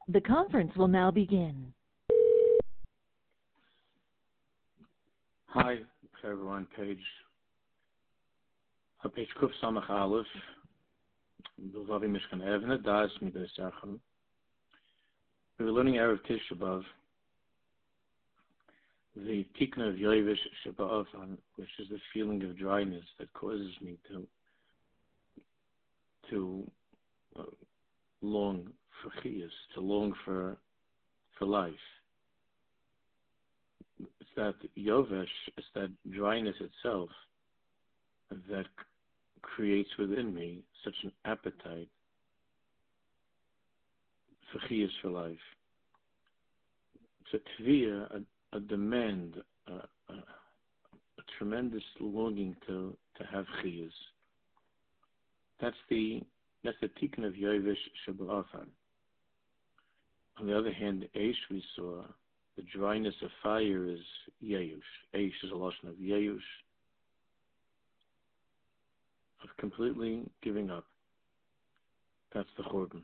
The conference will now begin. Hi, everyone. Page Kuf Samach Aleph. We're learning Erev Tisha B'Av, the Tikna of Yovesh Sheba'avan, which is the feeling of dryness that causes me to long for chiyus, to long for life. It's that Yovesh, it's that dryness itself that creates within me such an appetite for chiyus, for life. It's a tviyah, a demand, a tremendous longing to have chiyus. That's the tikkun of Yovesh Sheba'avan. On the other hand, Eish, we saw, the dryness of fire is Yeyush. Eish is a lashon of Yeyush, of completely giving up. That's the Churban.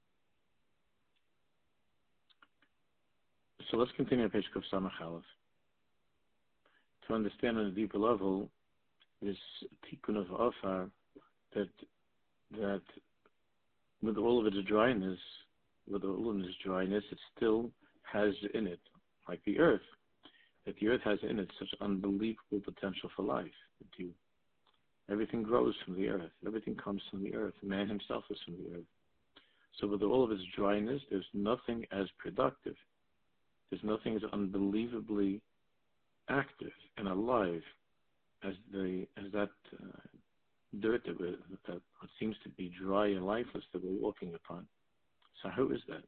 So let's continue on page Kuf Samach Aleph. To understand on a deeper level this tikkun of Afar, that with all of its dryness, it still has in it, like the earth, that the earth has in it such unbelievable potential for life. Everything grows from the earth. Everything comes from the earth. Man himself is from the earth. So with all of its dryness, there's nothing as productive. There's nothing as unbelievably active and alive as that dirt that what seems to be dry and lifeless that we're walking upon. So how is that?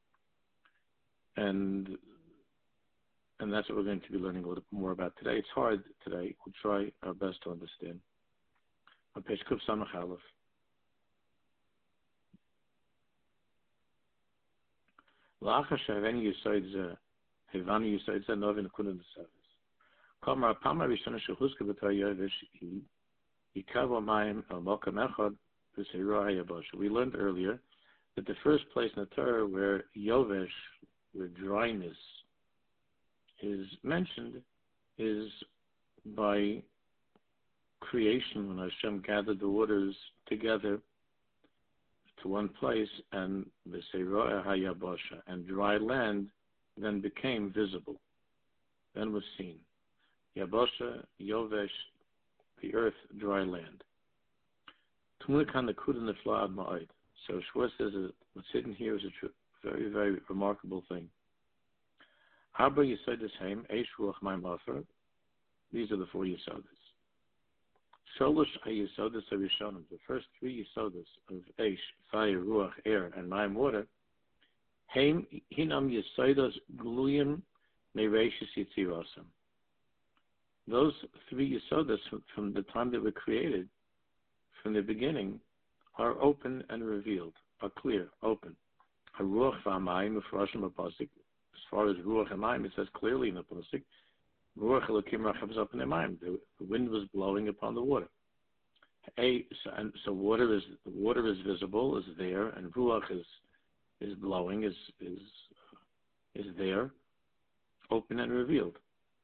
And that's what we're going to be learning a little bit more about today. It's hard today. We'll try our best to understand. On page Kuf Samach Aleph. La'achar she'haveni yesod zeh, hevani yesod zeh novin kulen v'savis. Kamar ha'pama rishona shechuska b'tar Yovesh hi yikav ha'mayim al mokem echad v'seirah hayabosha. We learned earlier that the first place in the Torah where Yovesh, where dryness is mentioned, is by creation, when Hashem gathered the waters together to one place, and the Seirah Hayabosha, and dry land then became visible, then was seen. Yabosha, Yovesh, the earth, dry land. So Shmuel says that what's hidden here is a very, very remarkable thing. Arba Yisodas Haim, Eish Ruach Mayim Afer. These are the four Yisodas. Sholosh HaYisodas HaRishonim, the first three Yisodas of Eish, fire, Ruach, air, and Mayim, water. Haim Hinam Yisodas Gluyim Mereishis Yitzirosam. Those three Yisodas from the time they were created, from the beginning, are open and revealed, are clear, open. Ruach v'amayim ufrashim b'pasuk. As far as Ruach and Mayim, it says clearly in the pasuk, Ruach Elokim rachavs up in the Mayim. The wind was blowing upon the water. So water is visible, is there, and Ruach is blowing, is there, open and revealed.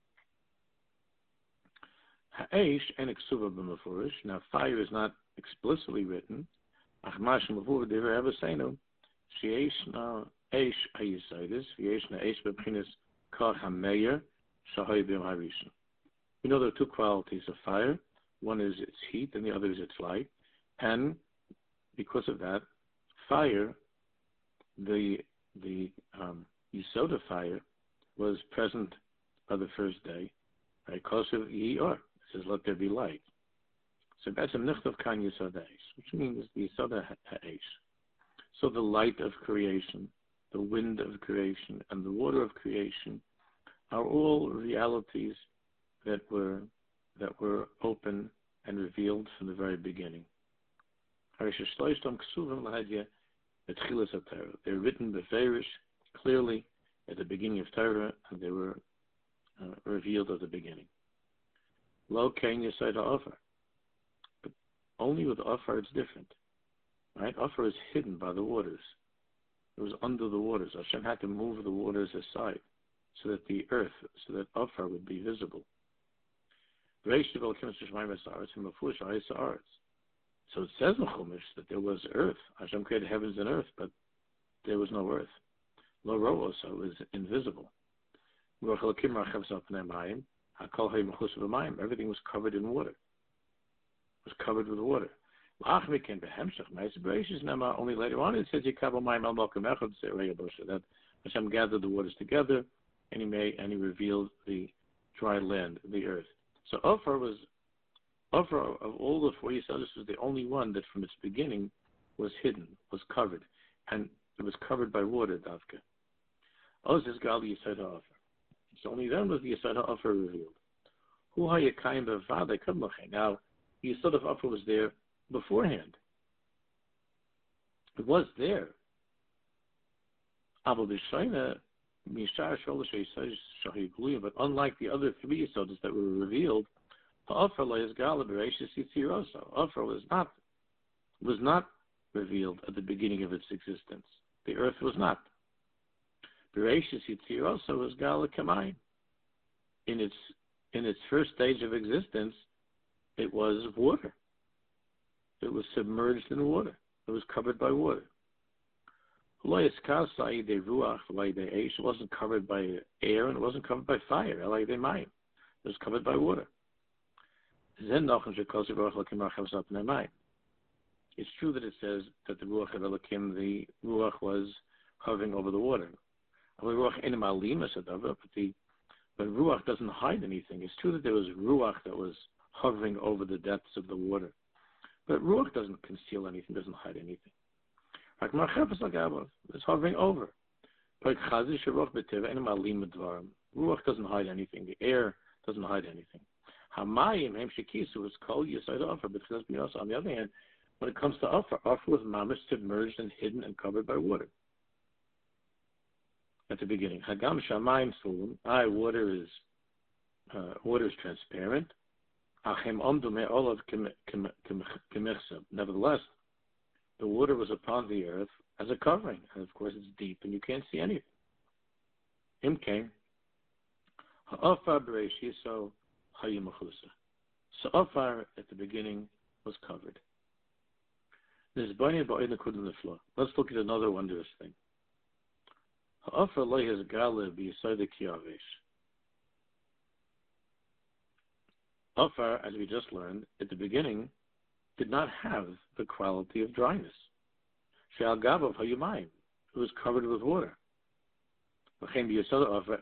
Ha'esh and Eksuva b'mefurish. Now fire is not explicitly written. Achmash m'vur dever ever say no. She'eshna eish hayisaydis, she'eshna eish b'bchinas kach hameyer shahay b'yom harishon. We know there are two qualities of fire. One is its heat, and the other is its light. And because of that, fire, the Yisod of fire, was present by the first day. Because of Yiyar, it says, "Let there be light." So that's a nichtav kan Yisod Eish, which means the Yisod Ha'esh. So the light of creation, the wind of creation, and the water of creation are all realities that were open and revealed from the very beginning. They're written beferish, clearly at the beginning of Torah, and they were revealed at the beginning. Lo Ken Yisod Ha'Ofar. But only with Ofar it's different. Right? Ofar is hidden by the waters. It was under the waters. Hashem had to move the waters aside so that the earth, so that Afar would be visible. So it says in Chumash that there was earth. Hashem created heavens and earth, but there was no earth. Lo ro'o, so it was invisible. Everything was covered in water. It was covered with water. Only later on it says that Hashem gathered the waters together and he revealed the dry land, the earth. So Ofar of all the four Yisodis was the only one that from its beginning was hidden, was covered, and it was covered by water, Davka. Oz is Gal Yisod HaOfar. It's only then was the Yisod HaOfar revealed. Hu HaYekayim B'Vadei Kadlachay. Now, the Yisod of Ofar was there beforehand. It was there. But unlike the other three Yisodis that were revealed, Ofar was not revealed at the beginning of its existence. The earth was not. Bereshis Yitzirosa was Gala Kamayim. In its first stage of existence, it was water. It was submerged in water. It was covered by water. It wasn't covered by air and it wasn't covered by fire. It was covered by water. It's true that it says that the Ruach of Elokim, the Ruach was hovering over the water. But Ruach doesn't hide anything. It's true that there was Ruach that was hovering over the depths of the water. But Ruach doesn't conceal anything, doesn't hide anything. It's hovering over. Ruach doesn't hide anything. The air doesn't hide anything. On the other hand, when it comes to Ofar was mamish submerged and hidden and covered by water. At the beginning, Hagam Shamayim Sulim. Water is transparent. Nevertheless, the water was upon the earth as a covering, and of course it's deep and you can't see anything. Ha'afar Bereishis, so Hayimachusa. So Ofar at the beginning was covered. Let's look at another wondrous thing. Ha'afar lo yizgala b'yisod kiyavesh. Ofar, as we just learned, at the beginning, did not have the quality of dryness. She'al gabav hayumayim. It was covered with water. Therefore,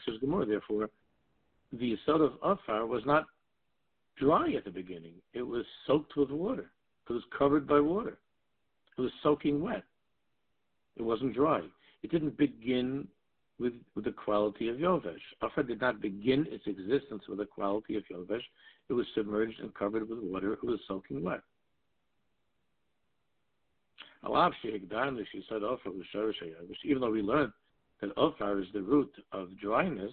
the Yisod of Ofar was not dry at the beginning. It was soaked with water. It was covered by water. It was soaking wet. It wasn't dry. It didn't begin with the quality of Yovesh. Ofar did not begin its existence with the quality of Yovesh. It was submerged and covered with water. It was soaking wet. Even though we learned that Ofar is the root of dryness,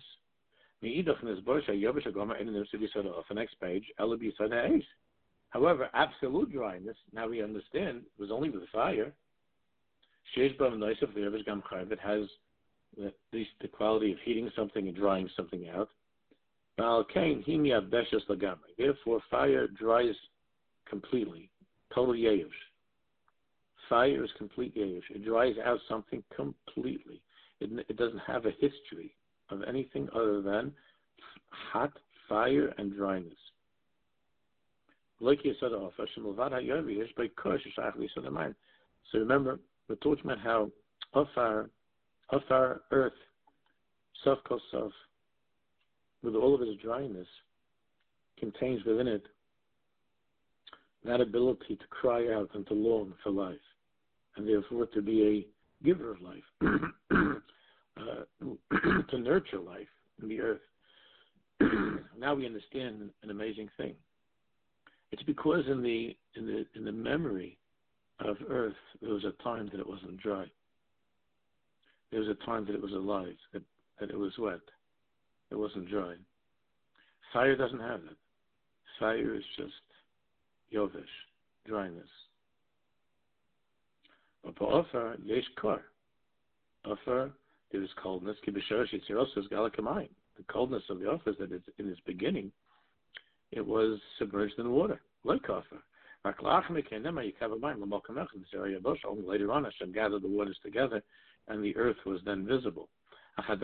next page, however, absolute dryness, now we understand, was only with fire. It has at least the quality of heating something and drying something out. Therefore, fire dries completely, total yehush. Fire is complete yehush. It dries out something completely. It doesn't have a history of anything other than hot fire and dryness. So remember, we're talking about how Ofar, earth, Sof Kol Sof, with all of its dryness, contains within it that ability to cry out and to long for life, and therefore to be a giver of life, to nurture life in the earth. Now we understand an amazing thing. It's because in the memory of earth, there was a time that it wasn't dry. There was a time that it was alive, that it was wet. It wasn't dry. Fire doesn't have that. Fire is just yovesh, dryness. But Ofar, yesh kar. offer, there is coldness. The coldness of the offer is that it's in its beginning, it was submerged in water, like offer. Only later on, Hashem gathered the waters together, and the earth was then visible. But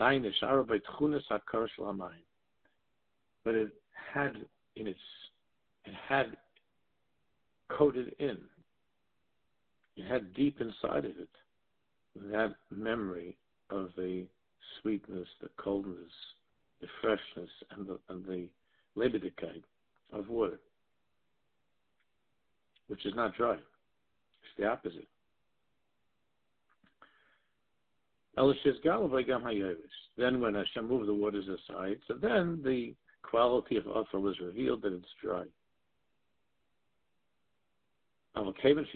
it had coated in, it had deep inside of it that memory of the sweetness, the coldness, the freshness, and the lebendigkeit of water, which is not dry. It's the opposite. Then when Hashem moved the waters aside, so then the quality of offer was revealed that it's dry. But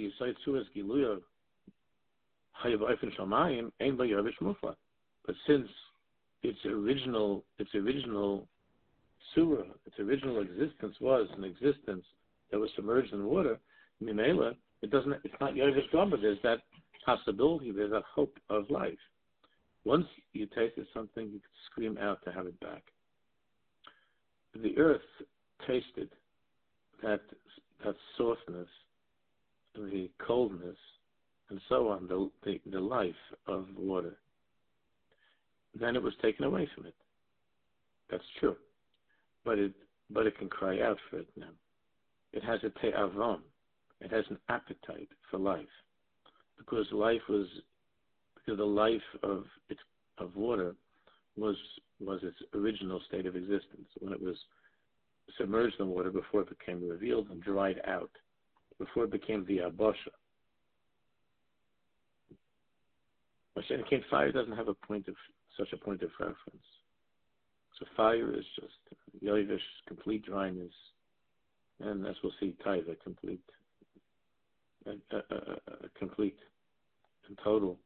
since its original surah, its original existence was an existence that was submerged in water, Mimela, it's not Yovish Gamba. There's that possibility, there's that hope of life. Once you tasted something, you could scream out to have it back. The earth tasted that softness, the coldness, and so on, the life of water. Then it was taken away from it. That's true. But it can cry out for it now. It has a te'avon. It has an appetite for life. Because the life of water was its original state of existence, when it was submerged in water before it became revealed and dried out, before it became the abosha. Again, fire doesn't have such a point of reference. So fire is just yovish, complete dryness, and as we'll see, taiva, complete and total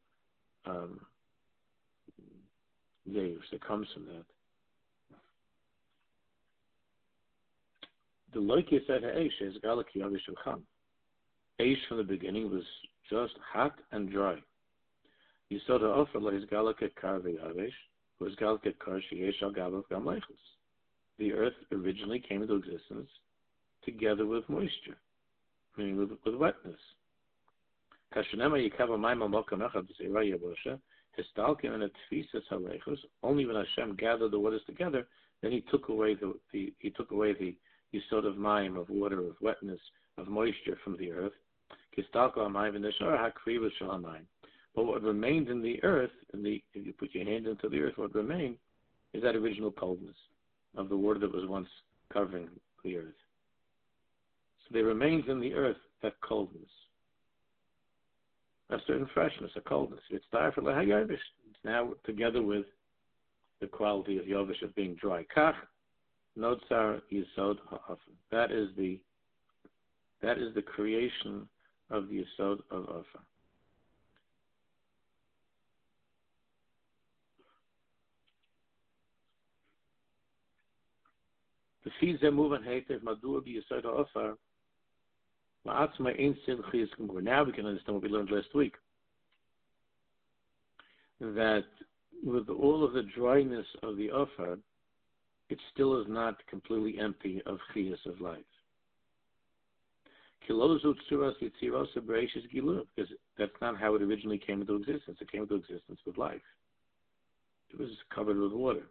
yovish that comes from that. The loikis at ha'esh is galaki yovish ucham. Eish from the beginning was just hot and dry. You saw the offer is galaka karve yavish, was galaka karshi yesh al gavav gam leichus. The earth originally came into existence together with moisture, meaning with wetness. Only when Hashem gathered the waters together, then He took away the yisod of mayim, of water, of wetness, of moisture from the earth. But what remained in the earth, if you put your hand into the earth, what remained is that original coldness of the water that was once covering the earth. So there remains in the earth that coldness, a certain freshness, a coldness. It's there for lehayovish. It's now together with the quality of yovish, of being dry. Kach notzar yisod ha'afar. That is the creation of the yisod of afar. The fees that move on Heitev Madur be Yisod Ha'ofar. Ma'atzma Ein Simchi Yiskumur. Now we can understand what we learned last week. That with all of the dryness of the Ofar, it still is not completely empty of Chiyas, of life. Kilozu Tzuras Yitzirosa Bereishis Gilu. Because that's not how it originally came into existence. It came into existence with life. It was covered with water.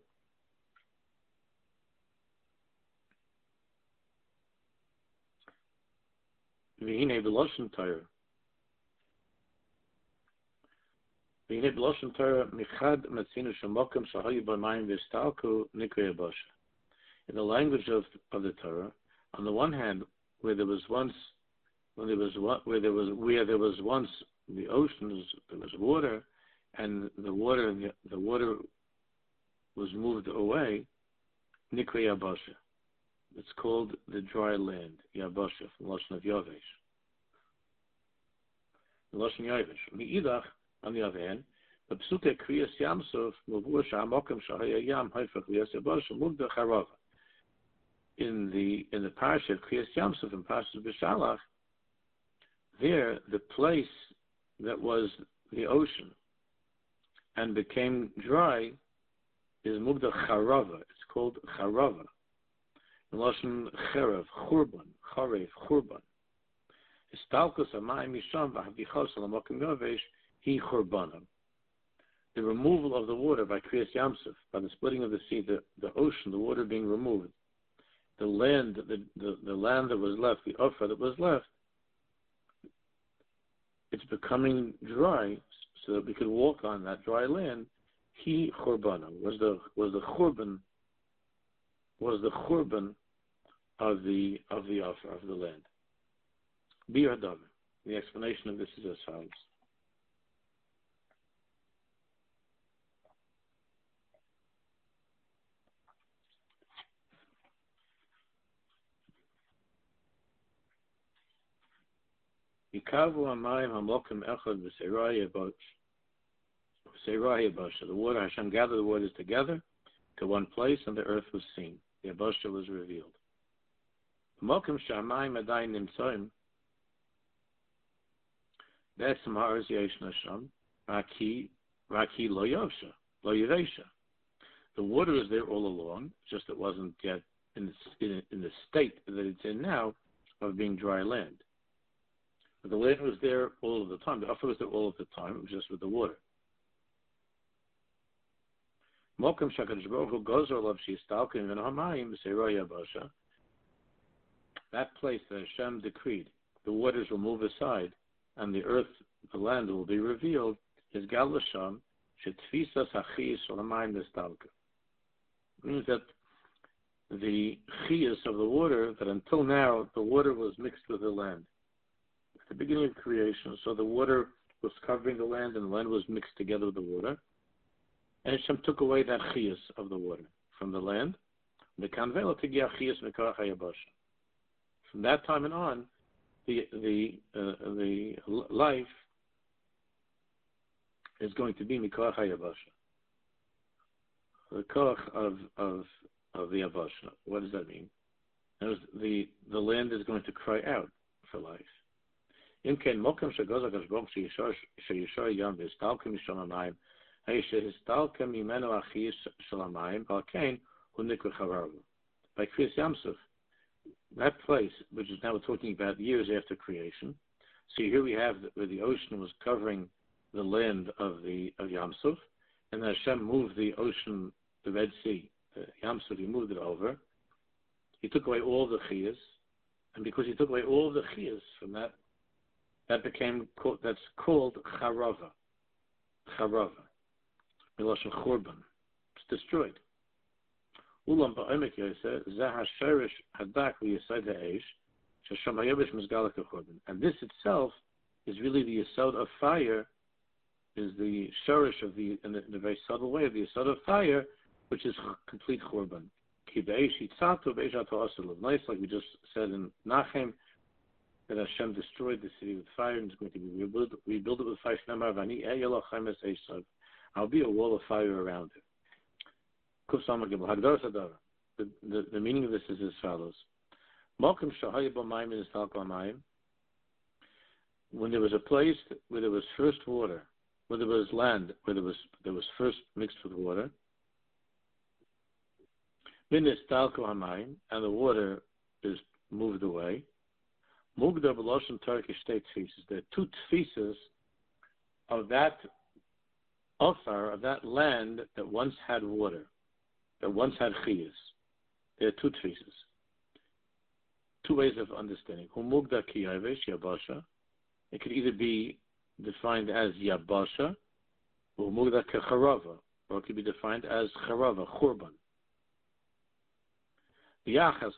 V'hinei b'loshen Torah. V'hinei b'loshen Torah michad matzinu shemokim shahayu b'mayim v'stalku nikrei abosha. In the language of the Torah, on the one hand, where there was once the oceans, there was water, and the water was moved away. Nikrei abosha. It's called the dry land, Yabosha, from Lashon of Yovesh. Lashon Yovesh. Me'idach, on the other hand, the Psuke Kriyas Yamsov, Muvur Sha'amokim Sha'aya Yam, Haifach Liyas Yabosha, Muvda Charava. In the Parsha of Kriyas Yamsov, in Parsha B'Shalach, there, the place that was the ocean and became dry is mugda charava. It's called charava. Lashon cherev, churban, charev, churban. Istalkus amayim misham v'havichos alamokim yovesh hi churbanam. The removal of the water by Kriyas Yamsuf, by the splitting of the sea, the ocean, the water being removed, the land, the land that was left, the offer that was left, it's becoming dry, so that we could walk on that dry land. He churbanam was the churban of the offer of the land. Biyadav. The explanation of this is as follows. Yikavu hamayim hamokim echad v'seiraya bosh. The water, Hashem gathered the waters together to one place, and the earth was seen. The Abosha was revealed. Mokim shamayim adayin nimtzoim. That's Ma'arz Yesh Nasham. Raki lo yovsha, lo yivesha. The water is there all along, just it wasn't yet in the state that it's in now of being dry land. But the land was there all of the time. The offer was there all of the time. It was just with the water. Mokim shakadosh baruch hu gozer alav sheistalkim v'nahamayim b'seiraya basha. That place that Hashem decreed, the waters will move aside, and the earth, the land will be revealed, is galasham shetfisas hachiyus shalamayim nistalka. Means that the chiyus of the water, that until now the water was mixed with the land. At the beginning of creation, so the water was covering the land, and the land was mixed together with the water. And Hashem took away that chiyus of the water from the land. From that time and on, the life is going to be Mikach HaYabasha. The koch of the Yabasha. What does that mean? The land is going to cry out for life. By Kriyas Yamsuf, that place, which is now we're talking about years after creation. So here we have where the ocean was covering the land of Yamsuf, and Hashem moved the ocean, the Red Sea, Yamsuf, he moved it over. He took away all the chiyas, and because he took away all the chiyas from that became that's called charava. Charava. Miloshen churban. It's destroyed. Ulam ba'omek yoseh zeh hasherish hadak v'yesod ha'esh shesham hayobesh mizgalak churban. And this itself is really the yesod of fire, is the sherish of in a very subtle way of the yesod of fire, which is complete churban. Ki be'esh yitzatu be'esh ha'to'asel. Nice, like we just said in Nachem, that Hashem destroyed the city with fire and it's going to be rebuilt it with fire. I'll be a wall of fire around it. The meaning of this is as follows. When there was a place where there was first water, where there was land, where there was first mixed with water, and the water is moved away. Mugda b'loshen Turkish state tefisas. There are two tefisas of that offer, of that land that once had water, that once had chiyas. There are two tefisas. Two ways of understanding. Mugda ki yavesh yabasha. It could either be defined as yabasha, or mugda ki charava, or it could be defined as charava, churban. Relative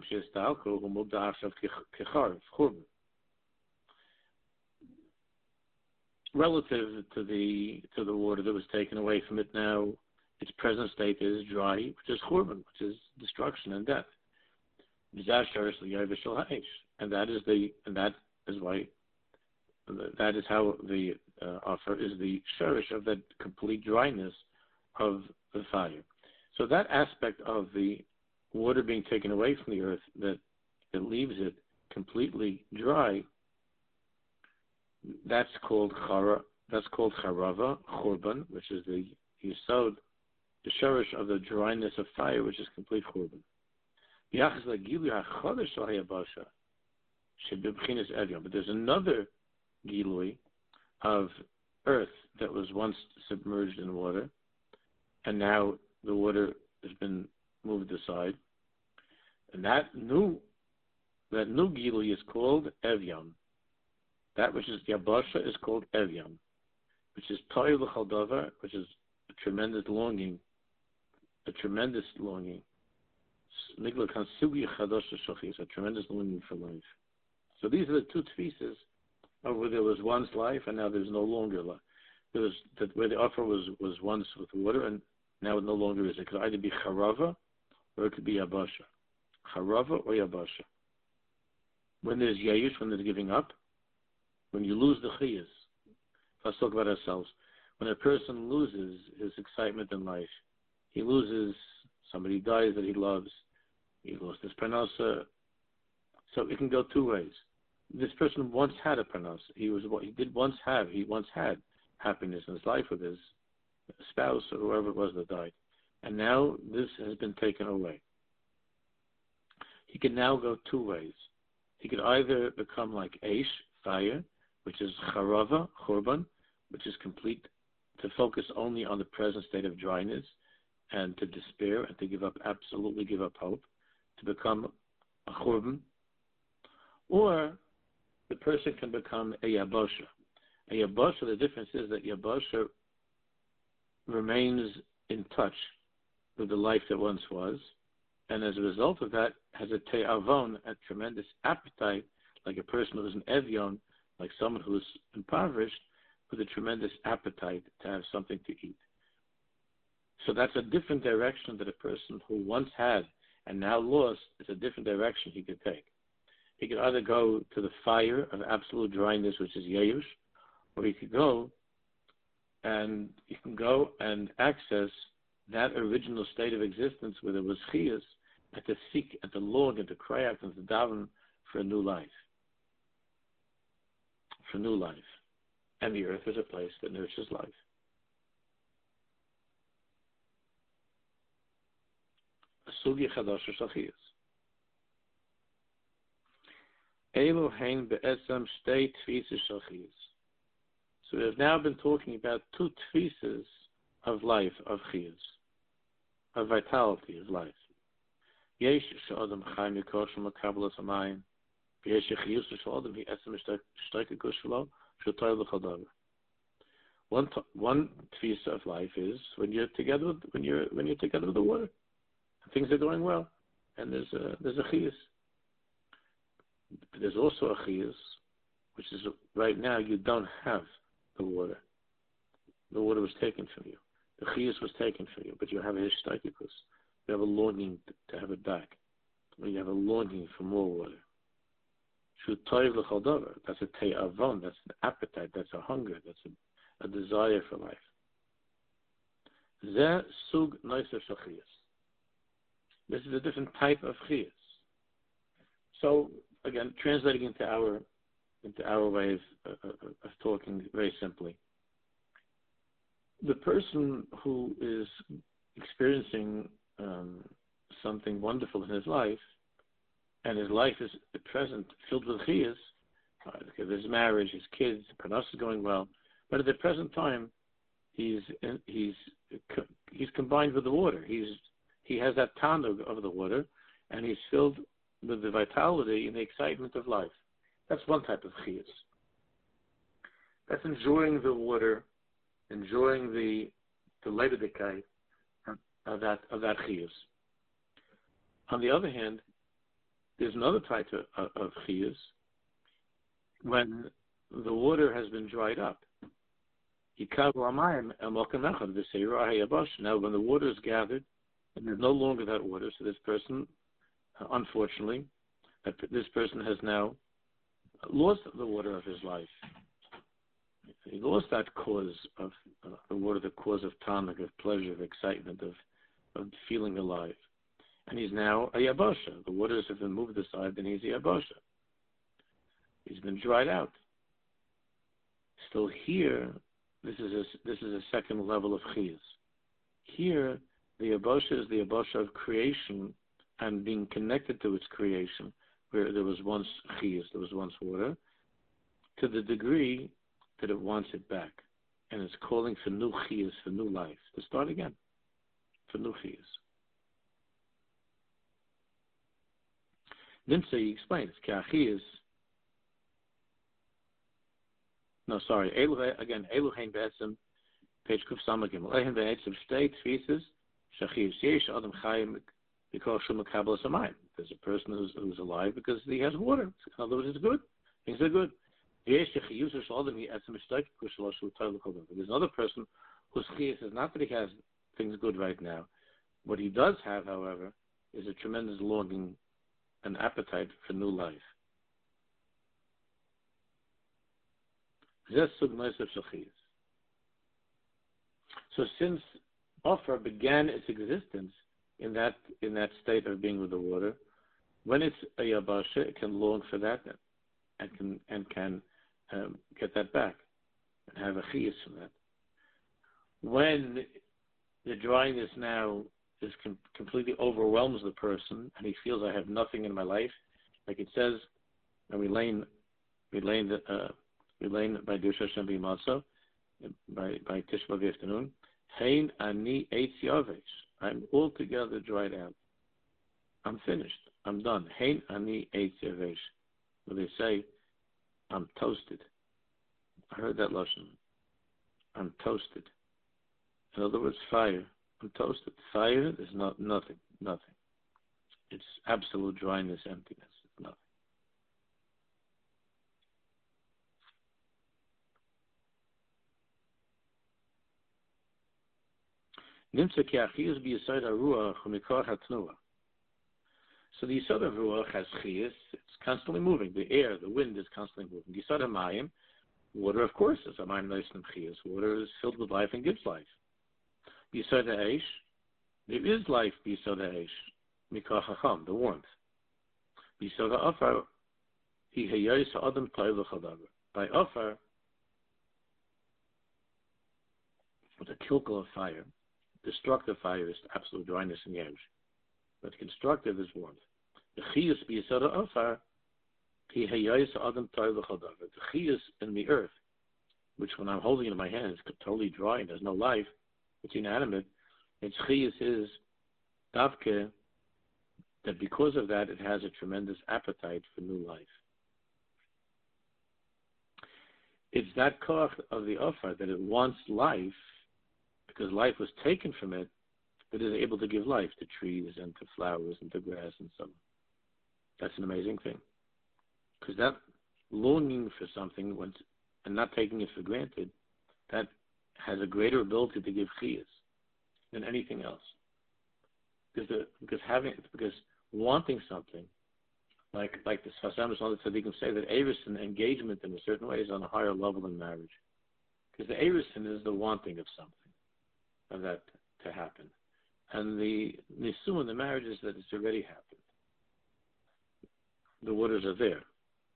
to the water that was taken away from it now, its present state is dry, which is churban, which is destruction and death. And that is how the offer is the sherish of that complete dryness of the fire. So that aspect of the water being taken away from the earth, that it leaves it completely dry, that's called That's called Charava, Churban, which is the Yisod, the shorish of the dryness of fire, which is complete Churban. But there's another Gilui of earth that was once submerged in water, and now the water has been moved aside. And that new Gilui is called Evyon. That which is Yabasha is called Evyon, which is Toy L'Chaldavar, which is a tremendous longing. A tremendous longing for life. So these are the two tfises of where there was once life and now there's no longer life. There was that where the offer was once with water and now it no longer is. It could either be Charava or it could be Yabasha. Charava or Yabasha. When there's Yayush, when there's giving up, when you lose the Chiyas. Let's talk about ourselves. When a person loses his excitement in life, he loses, somebody dies that he loves, he lost his parnasa. So it can go two ways. This person once had a parnasa. He once had happiness in his life with his spouse or whoever it was that died. And now this has been taken away. He can now go two ways. He could either become like Eish, fire, which is Charava, Churban, which is complete, to focus only on the present state of dryness, and to despair and to absolutely give up hope, to become a churban, or the person can become a yabasha. A yabasha, the difference is that yabasha remains in touch with the life that once was, and as a result of that has a te'avon, a tremendous appetite, like a person who is an evyon, like someone who is impoverished, with a tremendous appetite to have something to eat. So that's a different direction that a person who once had and now lost. It's a different direction he could take. He could either go to the fire of absolute dryness, which is Yeyush, or he could go and access that original state of existence where there was Chiyas, and to seek and to long and to cry out and to daven for a new life. For new life. And the earth is a place that nurtures life. Sugi Chadash Shachiyas. Elohein be'esam shtei tfises shachiyas. So we have now been talking about two tfises of life, of chiyas, of vitality, of life. Yesh she'adam chayim yikoshim l'kabbalas hamayim. Yesh chiyus she'adam hi'esam shtei kikush shelo she'toy l'chadavar. One tfisa of life is when you're together with the water. Things are going well, and there's a chiyus. But there's also a chiyus, which is right now you don't have the water. The water was taken from you. The chiyus was taken from you, but you have a hishtaikikus. You have a longing to have it back. You have a longing for more water. That's a te'avon, that's an appetite, that's a hunger, that's a desire for life. Zeh sug noiser shachiyus. This is a different type of chiyus. So again, translating into our way of talking very simply, the person who is experiencing something wonderful in his life, and his life is at present filled with chiyus, his marriage, his kids, the parnasa is going well, but at the present time, he's combined with the water. He has that tanug of the water, and he's filled with the vitality and the excitement of life. That's one type of chiyus. That's enjoying the water, enjoying the light of the kai of that chiyus. On the other hand, there's another type of chiyus when the water has been dried up. Now, when the water is gathered, and there's no longer that water, so this person, unfortunately, this person has now lost the water of his life. He lost that cause of the water, the cause of tanuk, of pleasure, of excitement, of feeling alive. And he's now a yabasha. The waters have been moved aside, and he's a yabasha. He's been dried out. Still here, This is a second level of chiyas. Here, the abosha is the abosha of creation and being connected to its creation, where there was once chiyas, there was once water, to the degree that it wants it back. And it's calling for new chiyas, for new life, to start again, for new chiyas. Nimsa, he explains, Ka'achiyas, no, sorry, Eluhein Be'etzim, page Kuf Samagim, Eluhein Be'etzim state, thesis, Shachiyas Yesh, Adam Chayim, because Shumakabla Samayim. There's a person who's alive because he has water. In other words, it's good. Things are good. There's another person whose chiyas is not that he has things good right now. What he does have, however, is a tremendous longing and appetite for new life. So since Offer began its existence in that state of being with the water, when it's a yabasha, it can long for that and can get that back and have a chiyas from that. When the dryness now is completely overwhelms the person and he feels, I have nothing in my life, like it says, and we lane by Dusha Hashem B'Yimatzo, by Tisha B'Av afternoon, Hein ani eitz yavesh. I'm altogether dried out. I'm finished. I'm done. Hein ani eitz yavesh. When they say, I'm toasted. I heard that lashon. I'm toasted. In other words, fire. I'm toasted. Fire is nothing. It's absolute dryness, emptiness. It's nothing. So the Yisod of Ruach has chiyas. It's constantly moving. The air, the wind is constantly moving. The Yisod of Mayim, water, of course, is a Mayim Leisim chiyas. Water is filled with life and gives life. The Yisod of Eish, there is life. The Yisod of Eish, Mikach Hacham, the warmth. The Yisod of Afar, He Hayos Adam Toiv L'Chadavar. By Afar, with a kilkel of fire. Destructive fire is absolute dryness in the edge, but constructive is warmth. The chiyus b'yisod ha'afar, ki hayayis adam toiv v'chodav. The chiyus in the earth, which when I'm holding it in my hand is totally dry and there's no life, it's inanimate. Its chiyus is davke, that because of that it has a tremendous appetite for new life. It's that koach of the afar that it wants life, because life was taken from it, that is able to give life to trees and to flowers and to grass and so on. That's an amazing thing. Because that longing for something and not taking it for granted, that has a greater ability to give chiyas than anything else. Because wanting something, like the Sfasam and the Tzaddikim say, that Erusin engagement in a certain way is on a higher level than marriage. Because the Erusin is the wanting of something, of that to happen. And the Nisuin, the marriage, is that it's already happened. The waters are there.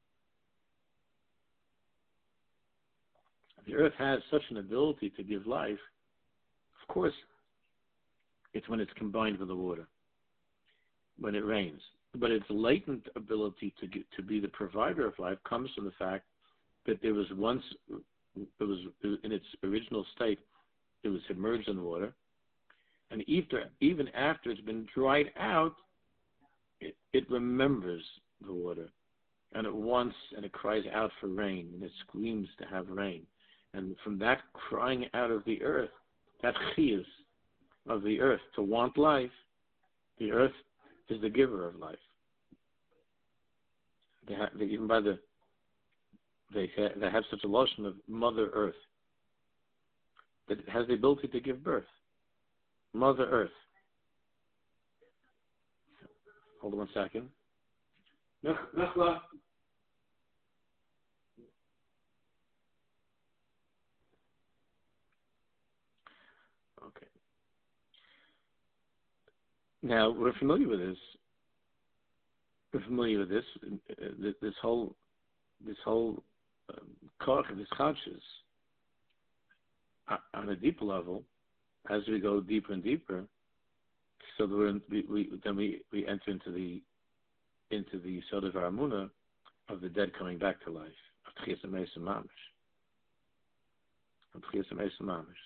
The earth has such an ability to give life. Of course, it's when it's combined with the water, when it rains. But its latent ability to be the provider of life comes from the fact that there was once, it was in its original state, it was submerged in water, and even after it's been dried out, it remembers the water, and it wants and it cries out for rain, and it screams to have rain. And from that crying out of the earth, that chiyus of the earth to want life, the earth is the giver of life. They have such a lotion of Mother Earth, that it has the ability to give birth. Mother Earth. Hold on 1 second. Okay. Now we're familiar with this. We're familiar with this. This whole koch, this chadshus, on a deeper level, as we go deeper and deeper, so that we enter into the sort of our Amunah of the dead coming back to life, of Tchias HaMesim Mamish. Of Tchias HaMesim Mamish.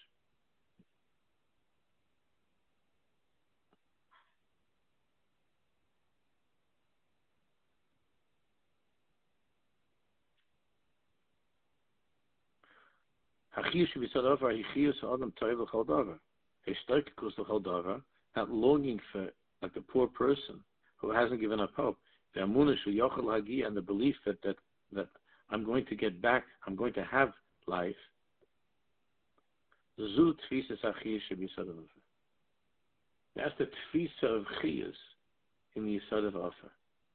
That longing for, like the poor person who hasn't given up hope, the amunah sheyachal hagi, and the belief that I'm going to get back, I'm going to have life. Zu tfisa achiyus shebiyisod of offer. That's the tfisa of chiyus in the yisod of offer.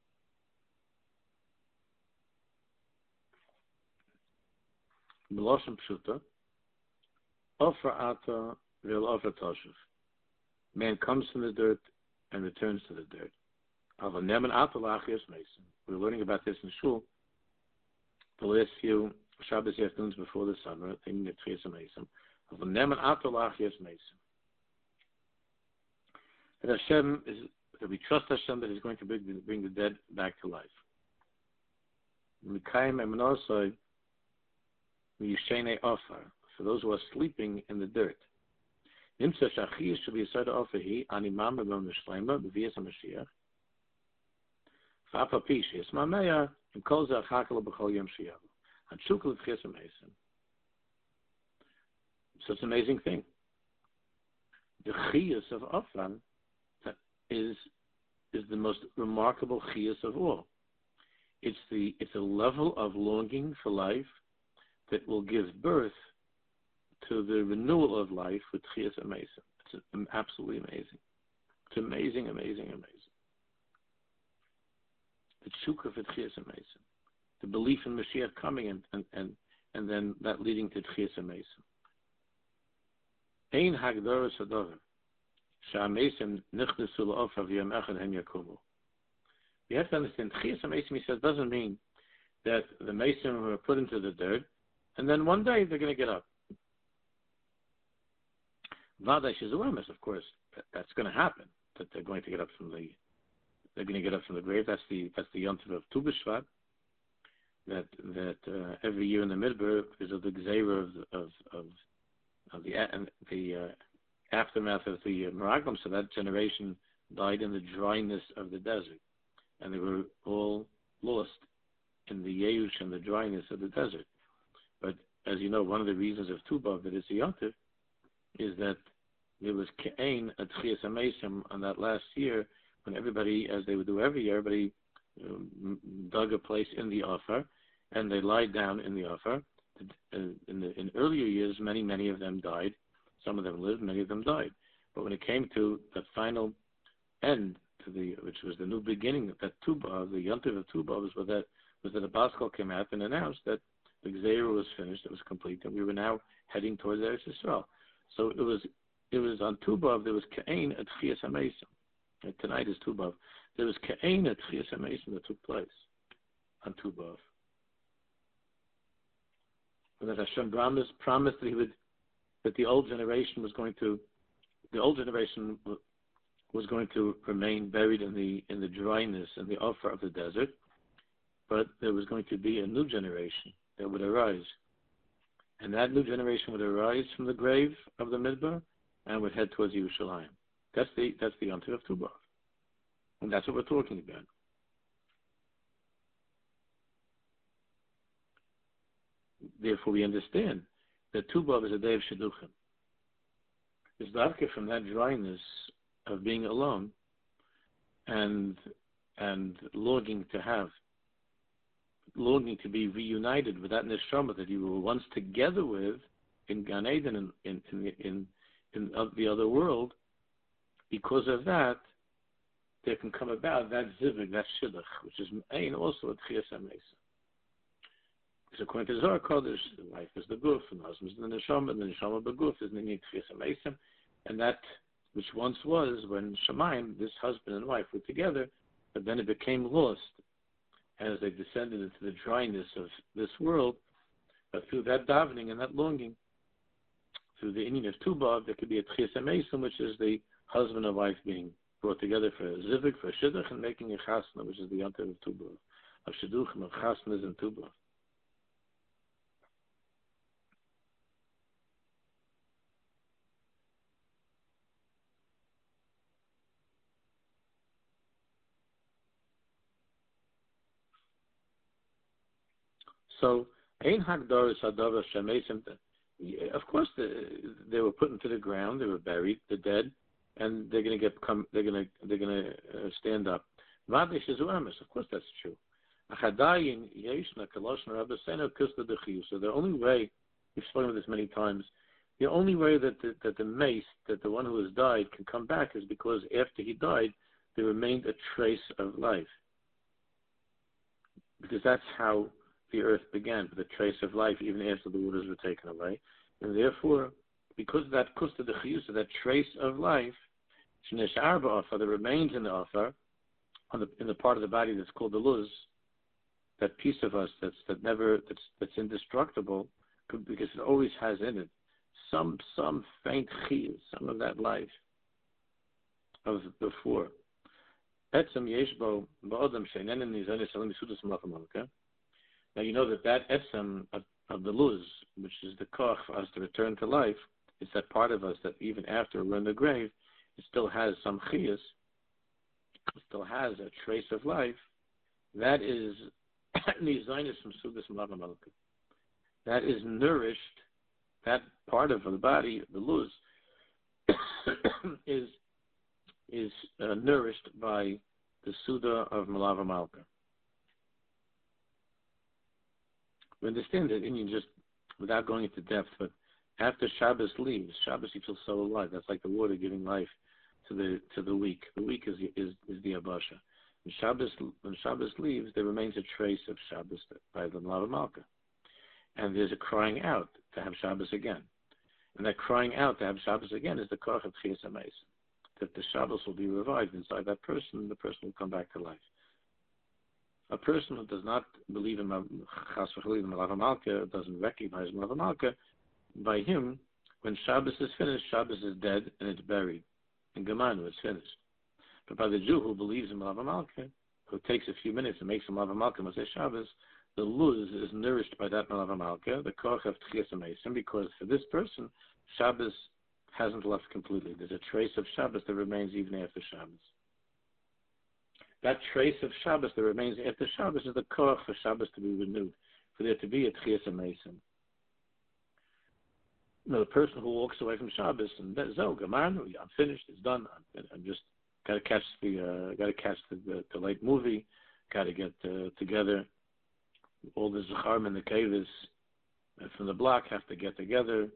B'loshem pshuta, offer ata real offer toshuv. Man comes from the dirt and returns to the dirt. We're learning about this in shul the last few Shabbos afternoons before the summer, thinking that Tchias HaMesim. That Hashem is, that we trust Hashem that He's going to bring the dead back to life. For those who are sleeping in the dirt. That such an amazing thing. The chiyus of Afran is the most remarkable chiyus of all. It's a level of longing for life that will give birth to the renewal of life with Tchias HaMesim. It's absolutely amazing. It's amazing, amazing, amazing. The tshuka for Tchias HaMesim. The belief in Mashiach coming and then that leading to Tchias HaMesim. Ein hagdara sadover. Sha'amesim nichnesu la'ofa v'yam echad hem yakumu. You have to understand, Tchias HaMesim, he says, doesn't mean that the Mesim who are put into the dirt, and then one day they're going to get up. Vadash is awareness, of course, that's going to happen. That they're going to get up from the grave. That's the yontiv of Tu B'Shvat. That every year in the Midbar is of the gzeira of the aftermath of the Meraglim. So that generation died in the dryness of the desert, and they were all lost in the yeush and the dryness of the desert. But as you know, one of the reasons of Tu B'Av that it's a yontiv is that there was Ke'ain at Tchias HaMesim on that last year when everybody, as they would do every year, everybody dug a place in the offer and they lied down in the offer. In earlier years, many of them died. Some of them lived, many of them died. But when it came to the final end, which was the new beginning, that Tu B'Av, the yontiv of Tu B'Av, was that the Baskal came out and announced that the Gzeira was finished, it was complete, and we were now heading towards Eretz Yisrael. So it was on Tu B'Av, there was Ke'ain at Tchias HaMesim. Tonight is Tu B'Av. There was Ke'ain at Tchias HaMesim that took place on Tu B'Av. And that Hashem promised that the old generation was going to remain buried in the dryness and the offer of the desert, but there was going to be a new generation that would arise. And that new generation would arise from the grave of the Midbar and would head towards Yerushalayim. That's the yontiv of Tu B'Av. And that's what we're talking about. Therefore, we understand that Tu B'Av is a day of Shidduchim. It's darker from that dryness of being alone and longing to be reunited with that neshama that you were once together with in Gan Eden in the other world. Because of that, there can come about that zivig, that shidduch, which is also a Tchias HaMesim. Because according to Zohar Kodesh, the wife is the guf, and the husband is the neshama, and the neshama beguf is the Tchias HaMesim, and that which once was when Shamayim, this husband and wife were together, but then it became lost as they descended into the dryness of this world. But through that davening and that longing through the Indian of Tubav, there could be a Tchias HaMesim, which is the husband and wife being brought together for a Zivik, for a Shidduch, and making a Chasna, which is the Yantav of Tubav, of Shidduchim, of Chasnas and Tubav. So, Ein Hagdor Sadav Shemesim. Of course, they were put into the ground. They were buried. They're dead, and they're going to stand up. Of course, that's true. So the only way, we've spoken about this many times, the only way that the mace, that the one who has died, can come back is because after he died, there remained a trace of life. Because that's how the earth began, with a trace of life, even after the waters were taken away. And therefore, because of that kusta de chiyus, that trace of life, shneshar ba'afar, that remains in the afar, in the part of the body that's called the luz, that piece of us that's indestructible, because it always has in it some faint chiyus, some of that life of before. Etzem yeshbo ba'odam sheinen nizanis alim sudas malacham. Now you know that etzem of the luz, which is the koch for us to return to life, is that part of us that even after we're in the grave, it still has some chiyus, it still has a trace of life. That is nizanis from sudas malacham. That is nourished. That part of the body, the luz, is nourished by the Suda of Malava Malka. We understand that Indian, just without going into depth, but after Shabbos leaves, Shabbos you feel so alive. That's like the water giving life to the weak. The weak is the Abasha. When Shabbos leaves, there remains a trace of Shabbos by the Malava Malka. And there's a crying out to have Shabbos again. And that crying out to have Shabbos again is the Koch of Tchias HaMesim, that the Shabbos will be revived inside that person, and the person will come back to life. A person who does not believe in Chas v'Chalil, Malava Malka, doesn't recognize Malava Malka, by him, when Shabbos is finished, Shabbos is dead and it's buried. And Gemanu, it's finished. But by the Jew who believes in Malava Malka, who takes a few minutes and makes a Malava Malka Moshe Shabbos, the luz is nourished by that Malava Malka, the Koch of Tchias HaMesim, because for this person, Shabbos hasn't left completely. There's a trace of Shabbos that remains even after Shabbos. That trace of Shabbos that remains after Shabbos is the koach for Shabbos to be renewed, for there to be a Tchias HaMesim. Now, the person who walks away from Shabbos and Zo, Gamarnu, I'm finished, it's done. I'm just got to catch the late movie, got to get together. All the Zacharim and the Kavis from the block have to get together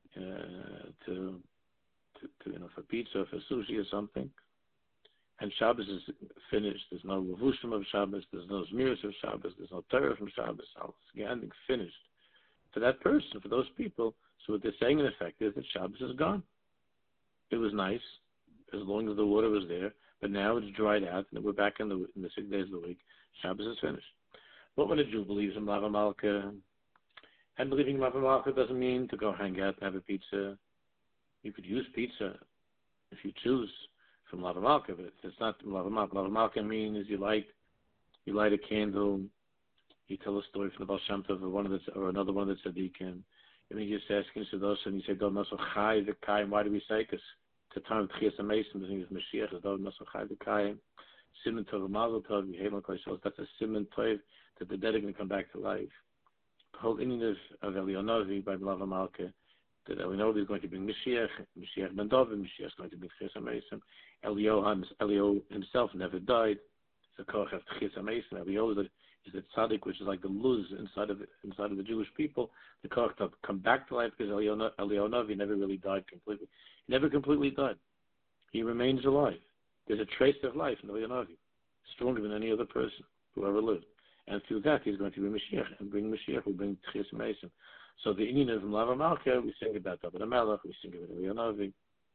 to for pizza, for sushi or something. And Shabbos is finished. There's no Levushim of Shabbos. There's no Zmiris of Shabbos. There's no Torah from Shabbos. It's finished. For that person, for those people, so what they're saying in effect is that Shabbos is gone. It was nice as long as the water was there, but now it's dried out and we're back in the 6 days of the week. Shabbos is finished. But when a Jew believes in Malava Malka, and believing in Malava Malka doesn't mean to go hang out and have a pizza. You could use pizza if you choose from Malava Malka, but it's not Malava Malka. Malava Malka means you light a candle, you tell a story from the Baal Shem Tov or another one of the tzaddikim. And then you just asking Sados and you say, "Dov Naso Chai V'Kayim." Why do we say? Because the time of Tchias HaMesim, the name of Mashiach is Dov Naso Chai V'Kayim. Siman Tov Mazel Tov Yehelon Kol Yisrael. That's a Siman Tov that the dead are going to come back to life. The whole Indian of Elionavi by Malava Malka, that we know there's going to be Mashiach Ben David, Mashiach is going to be Tchias HaMesim. Elio himself never died. It's a koach of Tchias HaMesim. Elio is the tzaddik, which is like the luz inside of the Jewish people. The koach to come back to life because Elionavi never really died completely. He never completely died. He remains alive. There's a trace of life in Elionavi, stronger than any other person who ever lived. And through that, he's going to be Mashiach, and bring Mashiach, will bring Tchias HaMesim. So the Indian of Malava Malka, we sing about David HaMelech, we sing about Elionavi.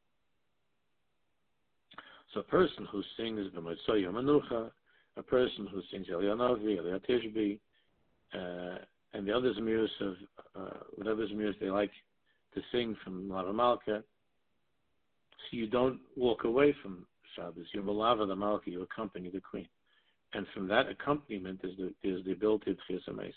So a person who sings B'Motzei Yom HaNucha, a person who sings Elionavi, Eliyah Tishbi, and the other Zemiros of whatever Zemiros they like to sing from Lava Malka. So you don't walk away from Shabbos. You're Malava the Malka, you accompany the Queen. And from that accompaniment is the ability of Tchias HaMesim.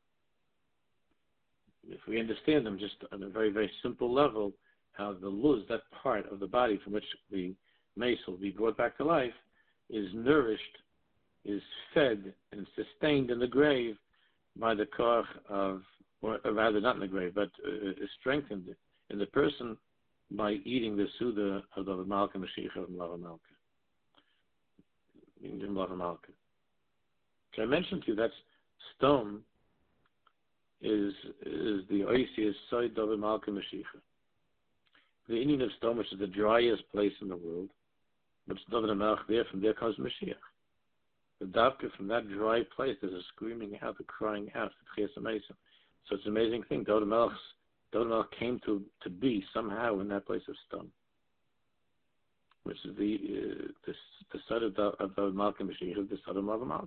If we understand them just on a very, very simple level, how the luz, that part of the body from which the mace will be brought back to life, is nourished, is fed, and sustained in the grave by the koach of, or rather not in the grave, but is strengthened in the person by eating the Suda of the Malka Mashiach of Lava Malka. So I mentioned to you that stone is the Oisius Soid of Malka Mashiach. The Indian of stone, which is the driest place in the world, but it's David HaMelech there, from there comes Mashiach. The Davka, from that dry place, there's a screaming out, a crying out, the Tchias HaMesim. So it's an amazing thing. David HaMelech came to be somehow in that place of stone, which is the side of David Malka Mashiach, the side of Lava Malka.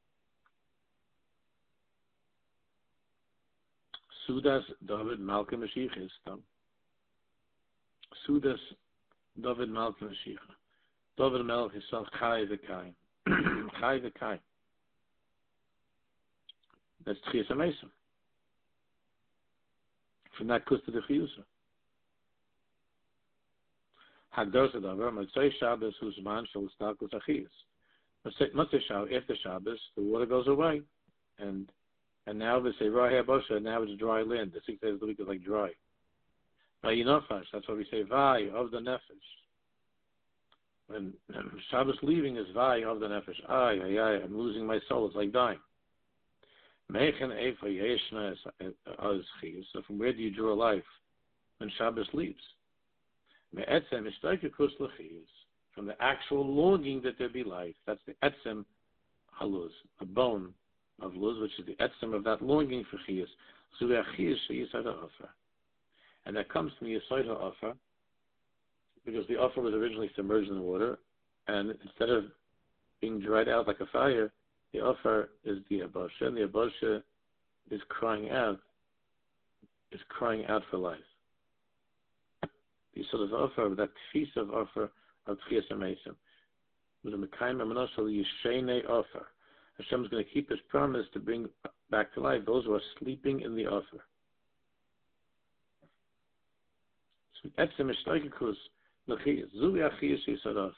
Sudas David Malka Mashiach is stone. Sudas David Malka Mashiach. David Melech is self Chai V'Kai. Chai V'Kai. That's Tchias HaMesim. From that kus to the Chiyusa. Hagdor Sadavar, Motzei Shabbos, Huzman Shal Stalkus Achiyus. Motzei Shabbos, after Shabbos, the water goes away, and now they say Raheh Bosha. Now it's dry land. The 6 days of the week is like dry. Vayinofash. That's why we say Vay of the Nefesh. When Shabbos leaving is Vay of the Nefesh. Ay, I'm losing my soul. It's like dying. Mechen Eifa Yeshna Az Chiyus. So from where do you draw life when Shabbos leaves? Me'etzem Ishtaikakus L'Chiyus. From the actual longing that there be life. That's the Etzem Haluz, the bone of Luz, which is the Etzem of that longing for Chiyus. So the Chiyus Sheyisad HaOfer. And that comes from the Yesod HaOfer, because the offer was originally submerged in the water, and instead of being dried out like a fire, the offer is the Abosha, and the Abosha is crying out for life. The sort of offer, that feast of offer of Tchias HaMesim, with a Mekayim Amanosal Yishene offer. Hashem is going to keep His promise to bring back to life those who are sleeping in the offer. So Etzem Ishtoikikus L'Chiyas. Zui Achiyas Yisad Offer.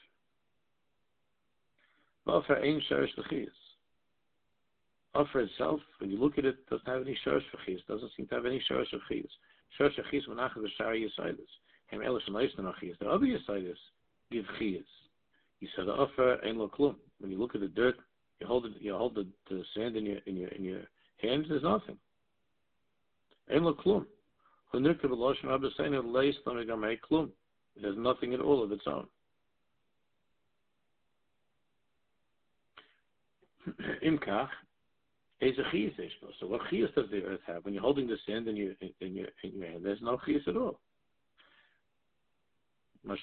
Offer Ein Sharish L'Chiyas. Offer itself, when you look at it, doesn't have any Sharish L'Chiyas. Doesn't seem to have any Sharish L'Chiyas. Sharish L'Chiyas Menachem V'Shari Yisaidus. Hem Elish L'Leisna L'Chiyas. The other Yisaidus give Chiyas. Yisad Offer Ein Lo Klum. When you look at the dirt, you hold the sand in your hands, there's nothing. Ein Lo Klum. It has nothing at all of its own. Imkach, so what chiyus does the earth have? When you're holding the sand in your hand, there's no chiyus at all. So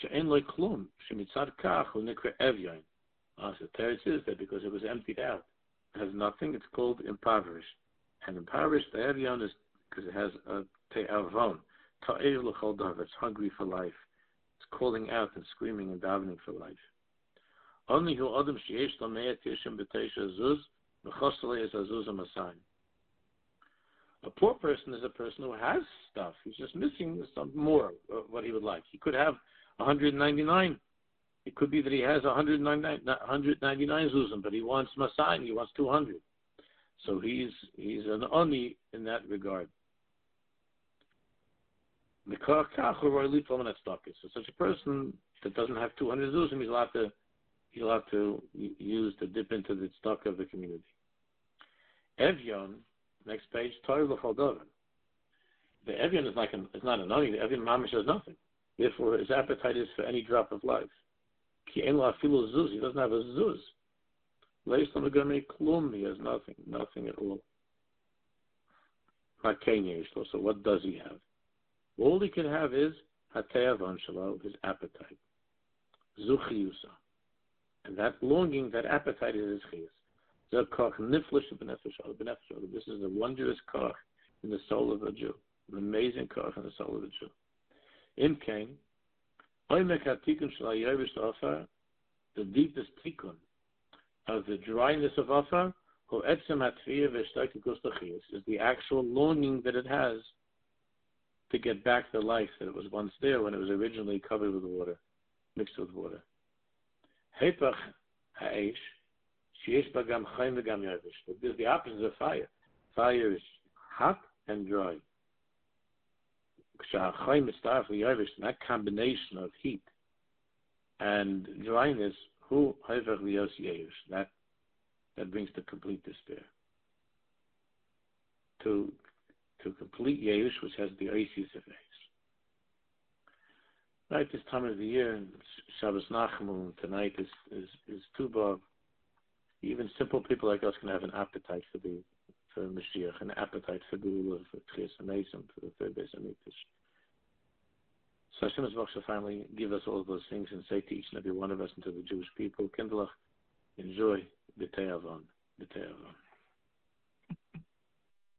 the teretz is that because it was emptied out, it has nothing. It's called impoverished, and impoverished the evyon is because it has a te'avon, ta'ev l'chol davar. It's hungry for life. It's calling out and screaming and davening for life. Only who adam sheyesh lo me'at yishim b'teisha azuz v'chosale is azuz ha'masayim. A poor person is a person who has stuff. He's just missing some more of what he would like. He could have 199. It could be that he has 199 zuzim, but he wants masayim. He wants 200. So he's an oni in that regard. So such a person that doesn't have 200 zuzim, he's allowed to use to dip into the stock of the community. Evyon, next page, Torah l'chol davar. The Evyon is it's not an oni. The Evyon mamish has nothing. Therefore, his appetite is for any drop of life. Ki ein lo afilu zuz. He doesn't have a zuz. He has nothing at all. So what does he have? All he can have is hateavon shelo, his appetite. Zuchiyusa. And that longing, that appetite is his chiyus. This is the wondrous koch in the soul of a Jew. The amazing koach in the soul of the Jew. In Cain, Oimek HaTikun Shel HaYovesh Ofar, the deepest tikkun of the dryness of Ofar, Hu Etzem HaTfiyah V'Shtoikus L'Chiyus, is the actual longing that it has to get back the life that it was once there when it was originally covered with water, mixed with water. Hepach Ha'esh, Sheyesh Bagam Chaim V'Gam Yovesh. But this is the opposite of fire. Fire is hot and dry. That combination of heat and dryness, that brings to complete despair. To complete Yerush, which has the Oasis of Eish. Right, this time of the year, Shabbos Nachmu, tonight is Tubav. Even simple people like us can have an appetite for Mashiach, an appetite for Gula, for Tchias HaMesim, for the third Beis HaMikdash. So Hashem Yisborach shall finally give us all of those things and say to each and every one of us and to the Jewish people, Kindlech, enjoy the Te'avon.